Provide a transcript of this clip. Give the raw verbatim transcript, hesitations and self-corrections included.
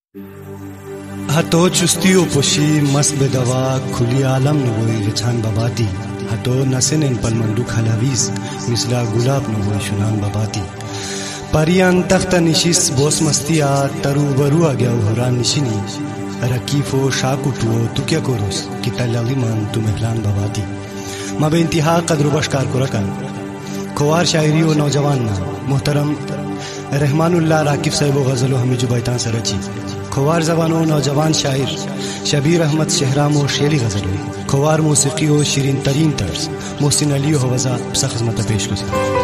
هتو چستی و پوشی مست به دوا کلی عالم نوی رچان باباتی هتو نسنن پلمندو خلاویز مثل گلاب نوی شنان باباتی پریان تخت نشیس بوس مستیا ترو برو آگیا و هران نشینی رکیف و شاکو تو تو کیا کروس کی تلالی من تو مهلان باباتی ما به انتها قدر و بشکار کرکن کوار شاعری و نوجوان محترم رحمان الله راکف صاحب و غزل و ہمیں جو بیتان سرچی کھوار زبان و نوجوان شاعر شبیر احمد شہرام و شیلی غزل کھوار موسیقی و شیرین ترین طرز محسن علی و حوضہ پسا خدمت پیش کو